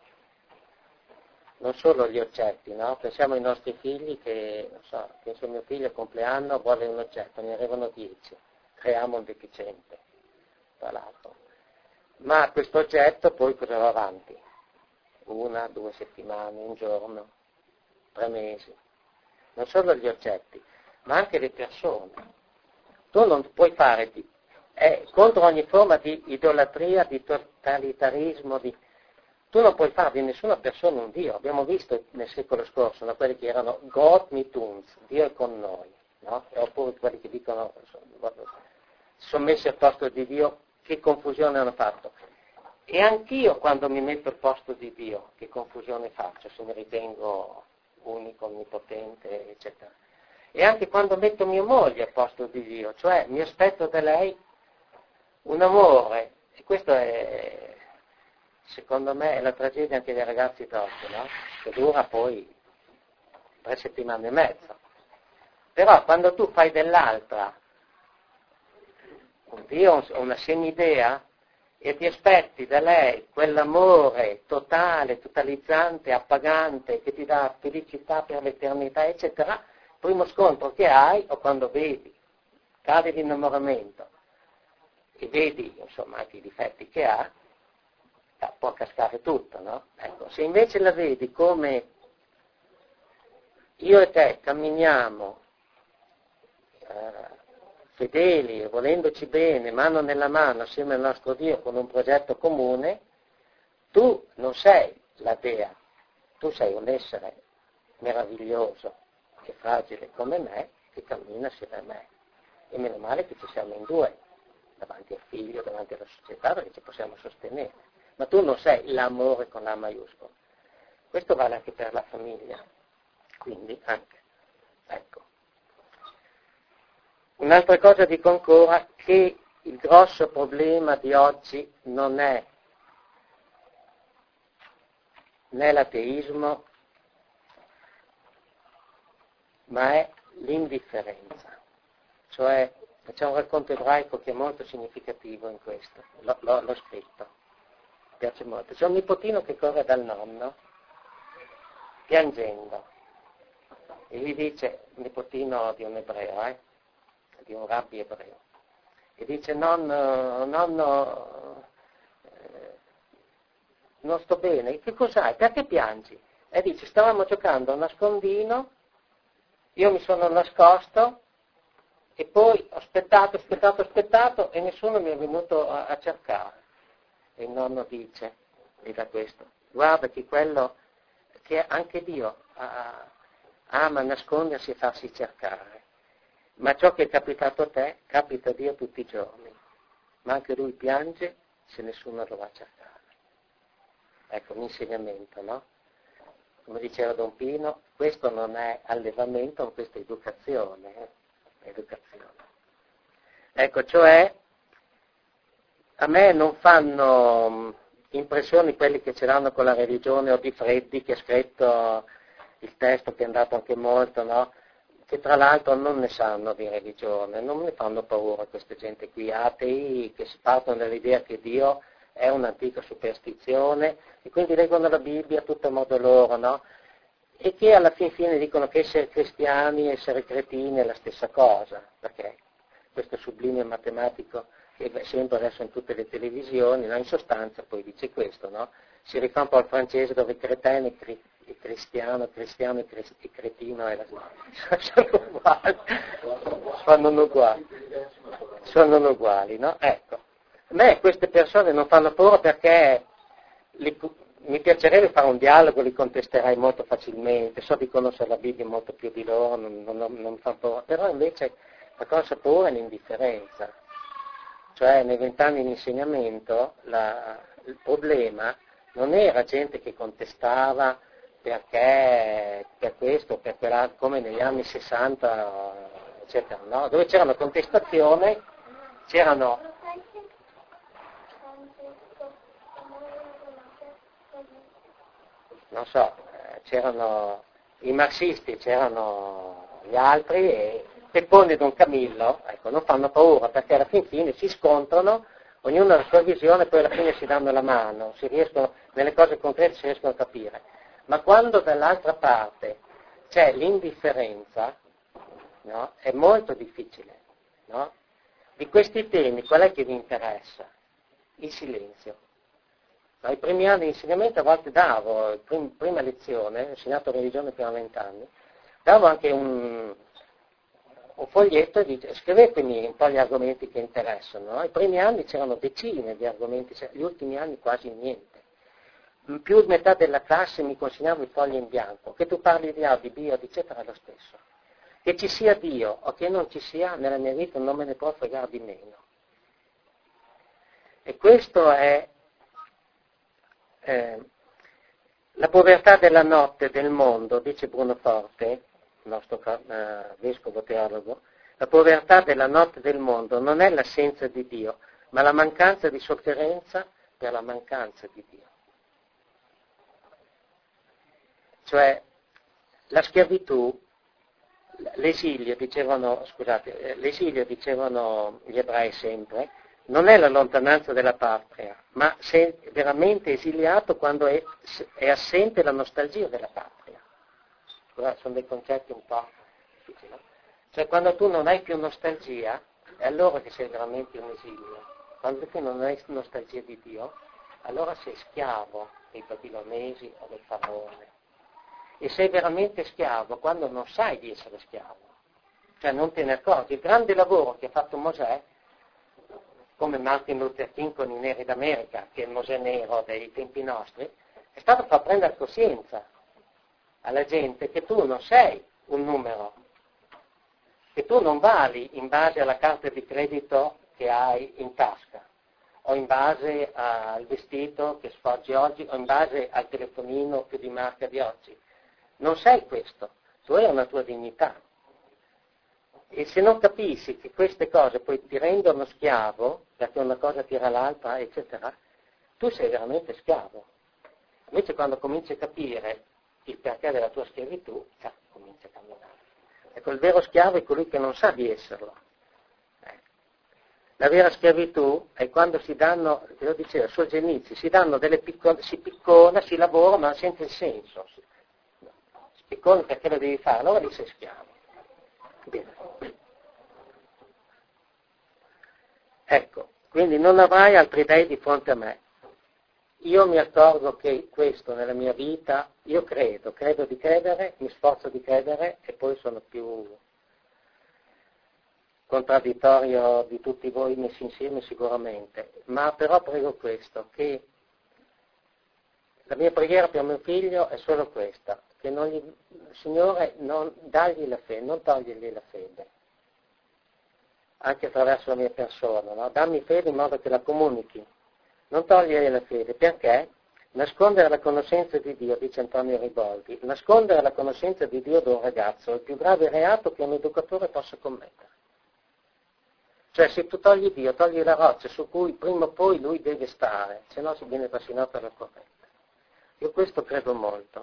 Non solo gli oggetti, no? Pensiamo ai nostri figli che, non so, penso a mio figlio al compleanno vuole un oggetto, ne arrivano dieci, creiamo un deficiente, tra l'altro. Ma questo oggetto poi cosa va avanti? Una, due settimane, un giorno, tre mesi. Non solo gli oggetti, ma anche le persone. Tu non puoi fare, è contro ogni forma di idolatria, di totalitarismo, di... Tu non puoi fare di nessuna persona un Dio. Abbiamo visto nel secolo scorso, da quelli che erano God mit uns, Dio è con noi. no? Oppure quelli che dicono sono messi al posto di Dio, che confusione hanno fatto. E anch'io quando mi metto al posto di Dio, che confusione faccio, se mi ritengo unico, onnipotente, eccetera. E anche quando metto mia moglie al posto di Dio, cioè mi aspetto da lei un amore, e questo è, secondo me, è la tragedia anche dei ragazzi d'oggi, no? Che dura poi tre settimane e mezzo. Però quando tu fai dell'altra un Dio, una semidea, e ti aspetti da lei quell'amore totale, totalizzante, appagante, che ti dà felicità per l'eternità, eccetera, il primo scontro che hai, o quando vedi, cade l'innamoramento, e vedi, insomma, anche i difetti che ha, può cascare tutto, no? Ecco, se invece la vedi come io e te camminiamo eh, fedeli e volendoci bene, mano nella mano, assieme al nostro Dio, con un progetto comune, tu non sei la dea, tu sei un essere meraviglioso e fragile come me, che cammina assieme a me. E meno male che ci siamo in due, davanti al figlio, davanti alla società, perché ci possiamo sostenere. Ma tu non sei l'amore con la maiuscola. Questo vale anche per la famiglia. Quindi anche, ecco. Un'altra cosa dico ancora, che il grosso problema di oggi non è né l'ateismo, ma è l'indifferenza. Cioè, c'è un racconto ebraico che è molto significativo in questo, l'ho, l'ho, l'ho scritto, mi piace molto. C'è un nipotino che corre dal nonno, piangendo, e gli dice, un nipotino di un ebreo, eh, di un rabbi ebreo, e dice, nonno, nonno, eh, non sto bene, che cos'hai? Perché piangi? E dice, stavamo giocando a nascondino, io mi sono nascosto, e poi ho aspettato, aspettato, aspettato, e nessuno mi è venuto a, a cercare. E il nonno dice, e da questo, guarda che quello, che anche Dio ha, ama nascondersi e farsi cercare. Ma ciò che è capitato a te, capita a Dio tutti i giorni. Ma anche lui piange se nessuno lo va a cercare. Ecco, un insegnamento, no? Come diceva Don Pino, questo non è allevamento, ma questa è educazione. Eh? Educazione. Ecco, cioè, a me non fanno impressioni quelli che ce l'hanno con la religione, o di Freddi, che ha scritto il testo che è andato anche molto, no? Che tra l'altro non ne sanno di religione, non mi fanno paura queste gente qui, atei che si partono dall'idea che Dio è un'antica superstizione e quindi leggono la Bibbia tutto a modo loro, no? E che alla fin fine dicono che essere cristiani e essere cretini è la stessa cosa, perché questo sublime matematico che è sempre adesso in tutte le televisioni, no? In sostanza poi dice questo, no? Si rifà un po' al francese dove cretino e cristiano, cristiano e cretino è la... sono uguali, sono uguali, sono uguali, no? Ecco, a me queste persone non fanno paura perché li, mi piacerebbe fare un dialogo, li contesterei molto facilmente, so di conoscere la Bibbia molto più di loro, non, non, non mi fa paura, però invece la cosa paura è l'indifferenza, cioè nei vent'anni di insegnamento la, il problema non era gente che contestava perché per questo, per quell'altro, come negli anni sessanta, eccetera, no? Dove c'era una contestazione, c'erano non so, c'erano i marxisti, c'erano gli altri e Peppone e Don Camillo, ecco, non fanno paura perché alla fin fine si scontrano, ognuno ha la sua visione, poi alla fine si danno la mano, si riescono, nelle cose concrete si riescono a capire. Ma quando dall'altra parte c'è l'indifferenza, no, è molto difficile, no? Di questi temi qual è che vi interessa? Il silenzio. Ai primi anni di insegnamento a volte davo, prim, prima lezione, ho insegnato religione per vent'anni, davo anche un, un foglietto e dice, scrivetemi un po' gli argomenti che interessano. No? Ai primi anni c'erano decine di argomenti, gli ultimi anni quasi niente. Più di metà della classe mi consegnava i fogli in bianco, che tu parli di A, di B, eccetera, è lo stesso. Che ci sia Dio o che non ci sia nella mia vita non me ne può fregare di meno. E questo è eh, la povertà della notte del mondo, dice Bruno Forte, il nostro eh, vescovo teologo, la povertà della notte del mondo non è l'assenza di Dio, ma la mancanza di sofferenza per la mancanza di Dio. Cioè, la schiavitù, l'esilio, dicevano, scusate, l'esilio, dicevano gli ebrei sempre, non è la lontananza della patria, ma sei veramente esiliato quando è, è assente la nostalgia della patria. Scusate, sono dei concetti un po' difficili, no? Cioè, quando tu non hai più nostalgia, è allora che sei veramente un esilio. Quando tu non hai nostalgia di Dio, allora sei schiavo dei babilonesi o del faraone. E sei veramente schiavo quando non sai di essere schiavo. Cioè non te ne accorgi. Il grande lavoro che ha fatto Mosè, come Martin Luther King con i neri d'America, che è il Mosè nero dei tempi nostri, è stato far prendere coscienza alla gente che tu non sei un numero, che tu non vali in base alla carta di credito che hai in tasca, o in base al vestito che sfoggi oggi, o in base al telefonino più di marca di oggi. Non sei questo, tu hai una tua dignità. E se non capisci che queste cose poi ti rendono schiavo, perché una cosa tira l'altra, eccetera, tu sei veramente schiavo. Invece quando cominci a capire il perché della tua schiavitù, eh, cominci a camminare. Ecco, il vero schiavo è colui che non sa di esserlo. Eh. La vera schiavitù è quando si danno, lo diceva Solzhenitsyn, si danno delle piccole, si piccona, si lavora, ma senza il senso. Si piccona perché lo devi fare, allora lì sei schiavo. Bene. Ecco, quindi non avrai altri dei di fronte a me. Io mi accorgo che questo nella mia vita, io credo, credo di credere, mi sforzo di credere e poi sono più contraddittorio di tutti voi messi insieme sicuramente, ma però prego questo, che la mia preghiera per mio figlio è solo questa, che non gli, Signore, non dagli la fede, non togliergli la fede, anche attraverso la mia persona, no? Dammi fede in modo che la comunichi, non togliere la fede, perché? Nascondere la conoscenza di Dio, dice Antonio Riboldi, nascondere la conoscenza di Dio da un ragazzo è il più grave reato che un educatore possa commettere. Cioè se tu togli Dio, togli la roccia su cui prima o poi lui deve stare, se no si viene trascinato alla corrente. Io questo credo molto.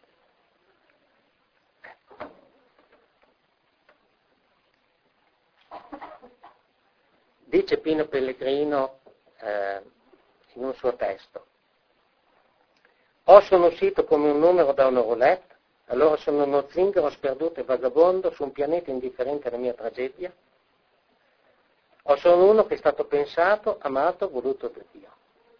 Dice Pino Pellegrino eh, in un suo testo, o sono uscito come un numero da una roulette, allora sono uno zingaro sperduto e vagabondo su un pianeta indifferente alla mia tragedia, o sono uno che è stato pensato, amato, voluto da Dio.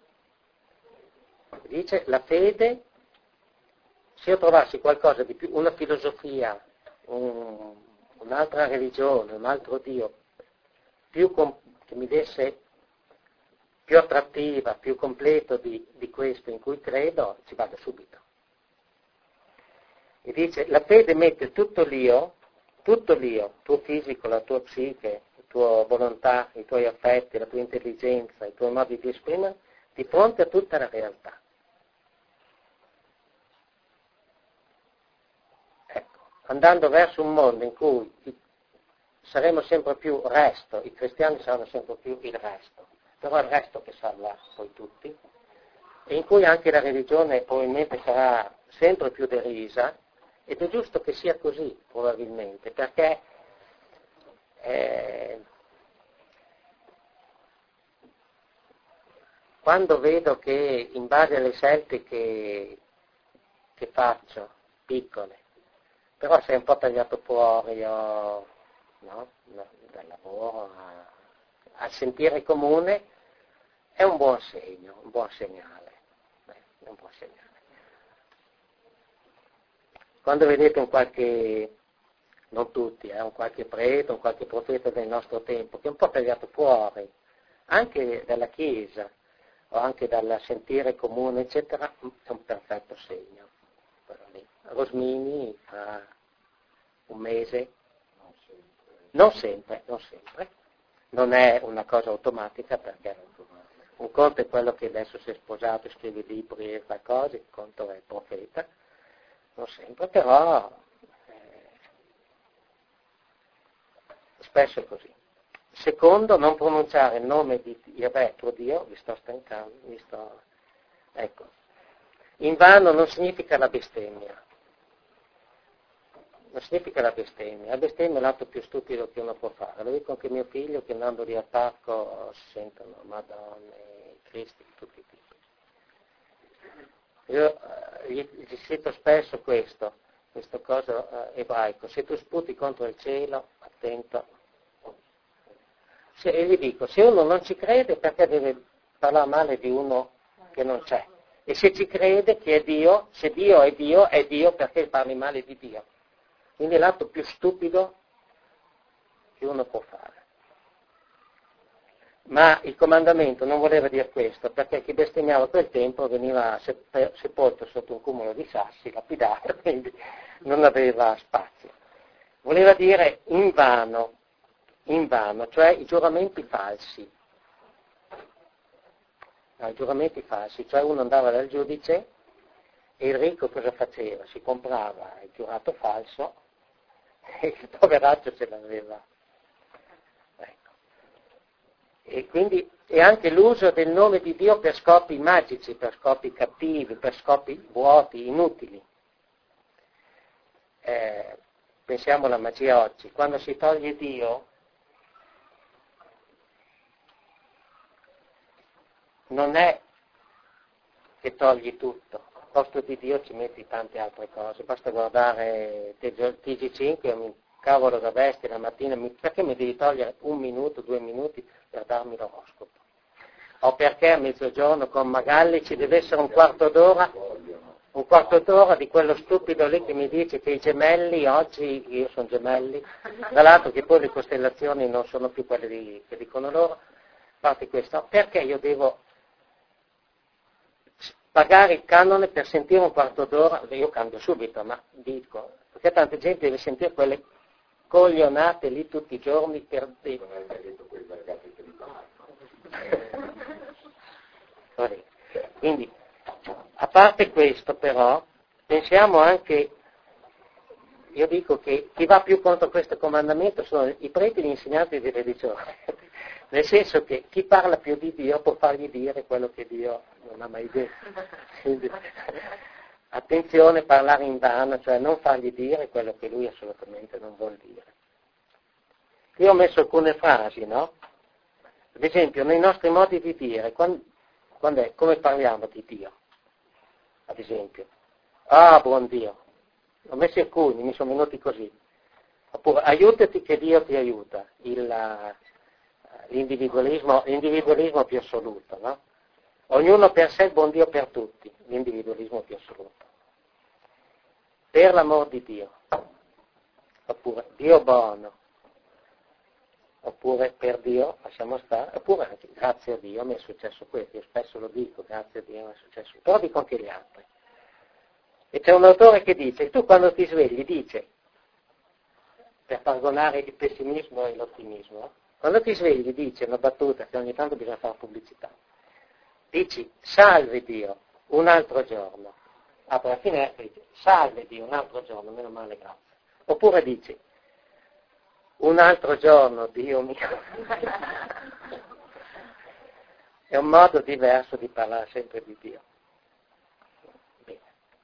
Dice, la fede, se io trovassi qualcosa di più, una filosofia, un, un'altra religione, un altro Dio, più com- che mi desse più attrattiva, più completo di, di questo in cui credo, ci vado subito. E dice, la fede mette tutto l'io, tutto l'io, il tuo fisico, la tua psiche, la tua volontà, i tuoi affetti, la tua intelligenza, i tuoi modi di esprimere, di fronte a tutta la realtà. Ecco, andando verso un mondo in cui saremo sempre più resto, i cristiani saranno sempre più il resto, però il resto che salva poi tutti, e in cui anche la religione probabilmente sarà sempre più derisa, ed è giusto che sia così probabilmente, perché eh, quando vedo che in base alle scelte che, che faccio, piccole, però sei un po' tagliato fuori, o, no? Dal lavoro a, a sentire comune, è un buon segno, un buon segnale. Beh, è un buon segnale. Quando vedete un qualche, non tutti, eh, un qualche prete, un qualche profeta del nostro tempo, che è un po' tagliato fuori, anche dalla Chiesa, o anche dal sentire comune, eccetera, è un perfetto segno. Rosmini, fra un mese, Non sempre, non sempre. Non è una cosa automatica perché un conto è quello che adesso si è sposato, scrive libri e fa cose, un conto è profeta, non sempre, però eh, spesso è così. Secondo, non pronunciare il nome di Yahweh, tuo Dio, vi sto stancando, vi sto... ecco. In vano non significa la bestemmia. Non significa la bestemmia. La bestemmia è l'atto più stupido che uno può fare. Lo dico anche mio figlio che andando di attacco si sentono Madonne, Cristi, tutti i tipi. Io eh, gli, gli cito spesso questo, questo cosa eh, ebraico. Se tu sputi contro il cielo, attento. Se, e gli dico, se uno non ci crede, perché deve parlare male di uno che non c'è? E se ci crede che è Dio, se Dio è Dio, è Dio perché parli male di Dio. Quindi è l'atto più stupido che uno può fare. Ma il comandamento non voleva dire questo, perché chi bestemmiava a quel tempo veniva sepolto sotto un cumulo di sassi, lapidato, quindi non aveva spazio. Voleva dire in vano, in vano, cioè i giuramenti falsi. No, i giuramenti falsi, cioè uno andava dal giudice e il ricco cosa faceva? Si comprava il giurato falso e il poveraccio ce l'aveva. Ecco. E quindi e anche l'uso del nome di Dio per scopi magici, per scopi cattivi, per scopi vuoti, inutili. Eh, pensiamo alla magia oggi, quando si toglie Dio non è che togli tutto, al posto di Dio ci metti tante altre cose, basta guardare T G cinque, mi cavolo da bestia la mattina, mi, perché mi devi togliere un minuto, due minuti per darmi l'oroscopo? O perché a mezzogiorno con Magalli ci deve essere un quarto d'ora, un quarto d'ora di quello stupido lì che mi dice che i gemelli, oggi io sono gemelli, tra l'altro che poi le costellazioni non sono più quelle di, che dicono loro, a parte questo, perché io devo pagare il canone per sentire un quarto d'ora, io cambio subito, ma dico, perché tanta gente deve sentire quelle coglionate lì tutti i giorni per dire. Quindi, a parte questo però, pensiamo anche, io dico che chi va più contro questo comandamento sono i preti e gli insegnanti di religione, nel senso che chi parla più di Dio può fargli dire quello che Dio non ha mai detto. Quindi, attenzione a parlare in vano, cioè non fargli dire quello che lui assolutamente non vuol dire. Io ho messo alcune frasi, no? Ad esempio, nei nostri modi di dire, quando, quando è, come parliamo di Dio? Ad esempio, ah, buon Dio. Ho messo alcuni, mi sono venuti così. Oppure, aiutati che Dio ti aiuta. Il, l'individualismo, l'individualismo più assoluto, no? Ognuno per sé, buon Dio per tutti, l'individualismo più assoluto. Per l'amor di Dio. Oppure, Dio buono. Oppure per Dio, lasciamo stare, oppure anche grazie a Dio mi è successo questo, io spesso lo dico, grazie a Dio mi è successo, però dico anche gli altri. E c'è un autore che dice, tu quando ti svegli, dice, per paragonare il pessimismo e l'ottimismo, quando ti svegli dice una battuta che ogni tanto bisogna fare pubblicità, dici, salve Dio, un altro giorno, apre la finestra e dici, salve Dio, un altro giorno, meno male, grazie. Oppure dici, un altro giorno, Dio mio. È un modo diverso di parlare sempre di Dio. Bene.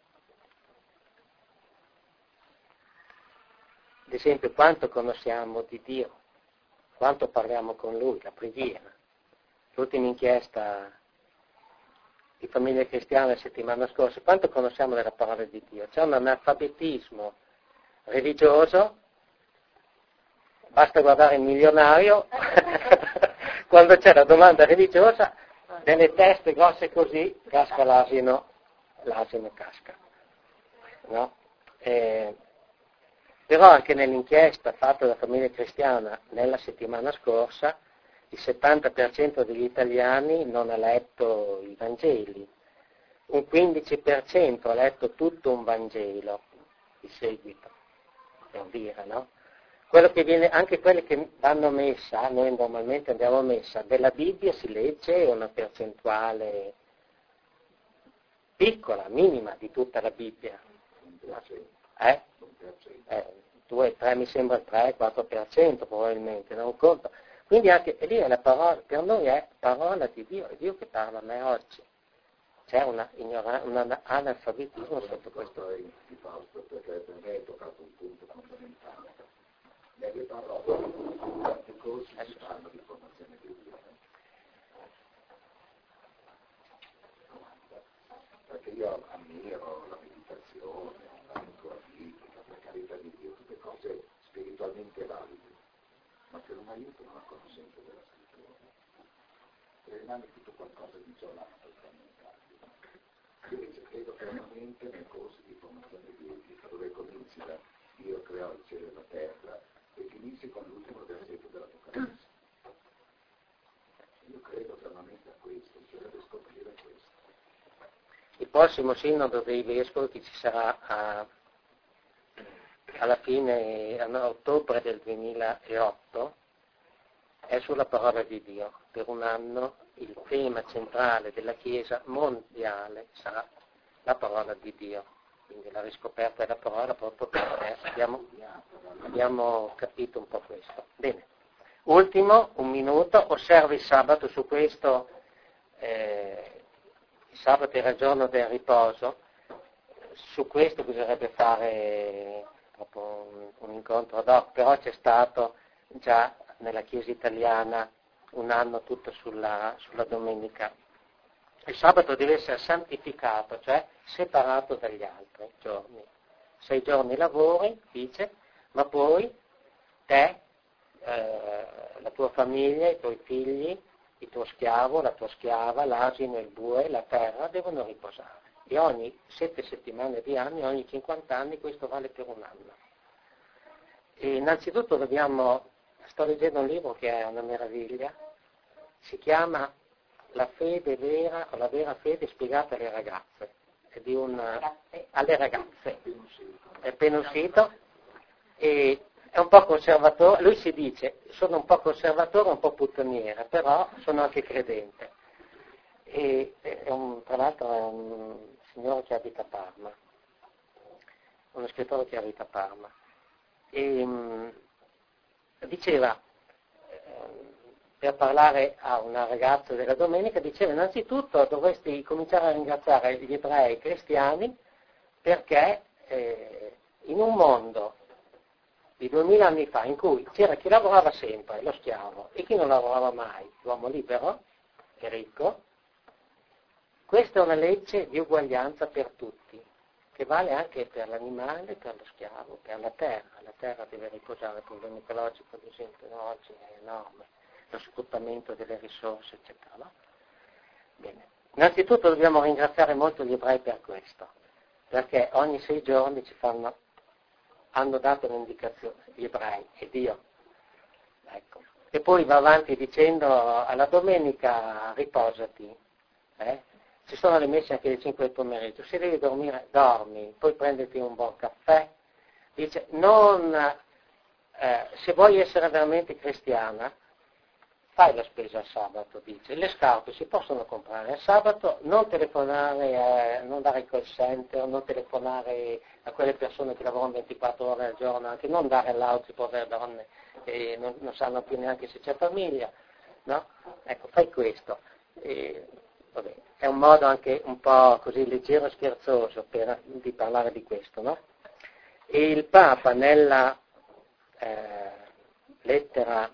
Ad esempio, quanto conosciamo di Dio, quanto parliamo con Lui, la preghiera. L'ultima inchiesta di Famiglia Cristiana la settimana scorsa, quanto conosciamo della parola di Dio? C'è un analfabetismo religioso. Basta guardare il Milionario, quando c'è la domanda religiosa, delle teste grosse così, casca l'asino, l'asino casca. No? Eh, però anche nell'inchiesta fatta da Famiglia Cristiana nella settimana scorsa, il settanta per cento degli italiani non ha letto i Vangeli, un quindici per cento ha letto tutto un Vangelo, di seguito, per dire, no? quello che viene, anche quelli che vanno a messa, noi normalmente andiamo a messa, della Bibbia si legge una percentuale piccola, minima di tutta la Bibbia. Eh? Eh, due, tre, mi sembra il tre quattro per cento probabilmente, non conto. Quindi anche lì è la parola, per noi è parola di Dio, è Dio che parla a me oggi. C'è una ignoranza, un analfabetismo sotto questo. Di Fausto, perché per me hai toccato un punto fondamentale. Nelle parole, in tanti corsi si parla di formazione biblica. Perché io ammiro la meditazione, la lettura biblica, per carità di Dio, tutte cose spiritualmente valide, ma che non aiutano la conoscenza della scrittura. E rimane tutto qualcosa di isolato, frammentario. Io invece credo fermamente nel corso di formazione biblica, dove cominci da Dio creò il cielo e la terra e finisci con l'ultimo versetto dell'Apocalisse. Io credo fermamente a questo, bisognerebbe scoprire questo. Il prossimo sinodo dei vescovi che ci sarà a, alla fine, a ottobre del duemilaotto, è sulla parola di Dio. Per un anno il tema centrale della Chiesa mondiale sarà la parola di Dio. Quindi la riscoperta della parola proprio perché abbiamo, abbiamo capito un po' questo. Bene. Ultimo, un minuto, osservi il sabato su questo. Eh, il sabato era il giorno del riposo. Su questo bisognerebbe fare proprio un, un incontro ad hoc, però c'è stato già nella Chiesa italiana un anno tutto sulla, sulla domenica. Il sabato deve essere santificato, cioè separato dagli altri giorni. Sei giorni lavori, dice, ma poi te, eh, la tua famiglia, i tuoi figli, il tuo schiavo, la tua schiava, l'asino, il bue, la terra devono riposare. E ogni sette settimane di anni, ogni cinquanta anni, questo vale per un anno. E innanzitutto dobbiamo, sto leggendo un libro che è una meraviglia, si chiama La fede vera, o la vera fede spiegata alle ragazze, è di un, alle ragazze, è appena uscito, e è un po' conservatore, lui si dice, sono un po' conservatore, un po' puttaniera, però sono anche credente. E è un, tra l'altro è un signore che abita a Parma, uno scrittore che abita a Parma. E mh, diceva, eh, per parlare a una ragazza della domenica, diceva innanzitutto dovresti cominciare a ringraziare gli ebrei cristiani perché eh, in un mondo di duemila anni fa in cui c'era chi lavorava sempre, lo schiavo, e chi non lavorava mai, l'uomo libero e ricco, questa è una legge di uguaglianza per tutti, che vale anche per l'animale, per lo schiavo, per la terra. La terra deve riposare, il problema ecologico, ad esempio, oggi è enorme, lo sfruttamento delle risorse, eccetera. No? Bene. Innanzitutto dobbiamo ringraziare molto gli ebrei per questo, perché ogni sei giorni ci fanno, hanno dato un'indicazione, gli ebrei e Dio. Ecco. E poi va avanti dicendo alla domenica riposati, eh? Ci sono le messe anche alle cinque del pomeriggio, se devi dormire, dormi, poi prenditi un buon caffè. Dice, non, eh, se vuoi essere veramente cristiana, fai la spesa al sabato, dice. Le scarpe si possono comprare al sabato, non telefonare, eh, non dare il call center, non telefonare a quelle persone che lavorano ventiquattro ore al giorno, anche non dare l'auto, povere donne, che non, non sanno più neanche se c'è famiglia, no? Ecco, fai questo. E, vabbè, è un modo anche un po' così leggero e scherzoso per, di parlare di questo, no? E il Papa nella eh, lettera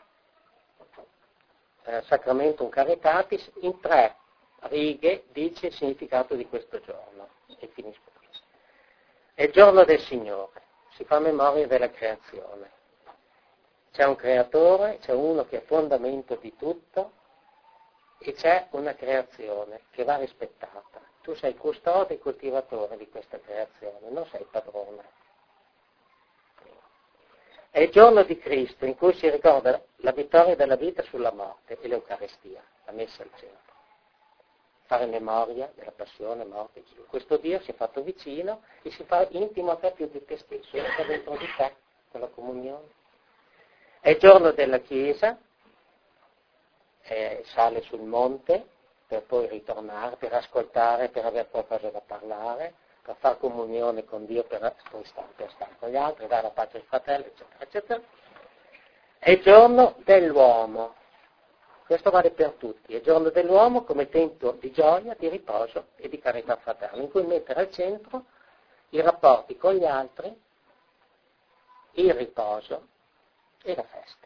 eh, Sacramentum Caritatis in tre righe dice il significato di questo giorno, e finisco qui. È il giorno del Signore, si fa memoria della creazione. C'è un creatore, c'è uno che è fondamento di tutto, e c'è una creazione che va rispettata. Tu sei custode e coltivatore di questa creazione, non sei padrone. È il giorno di Cristo in cui si ricorda la vittoria della vita sulla morte e l'Eucaristia, la messa al cielo. Fare memoria della passione, morte e Gesù. Questo Dio si è fatto vicino e si fa intimo a te più di te stesso, entra dentro di te con la comunione. È il giorno della Chiesa, eh, sale sul monte per poi ritornare, per ascoltare, per avere qualcosa da parlare, per fare comunione con Dio, per poi stare, per stare con gli altri, dare la pace ai fratelli, eccetera, eccetera. È il giorno dell'uomo. Questo vale per tutti. È il giorno dell'uomo come tempo di gioia, di riposo e di carità fraterna, in cui mettere al centro i rapporti con gli altri, il riposo e la festa.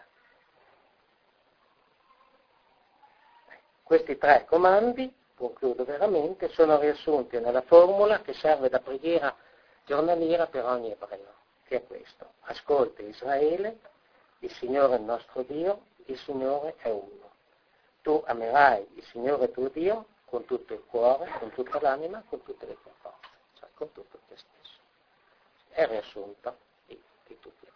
Questi tre comandi, concludo veramente, sono riassunti nella formula che serve da preghiera giornaliera per ogni ebreo, che è questo: ascolta Israele, il Signore è il nostro Dio, il Signore è uno. Tu amerai il Signore tuo Dio con tutto il cuore, con tutta l'anima, con tutte le tue forze, cioè con tutto te stesso. È il riassunto di, di tutti.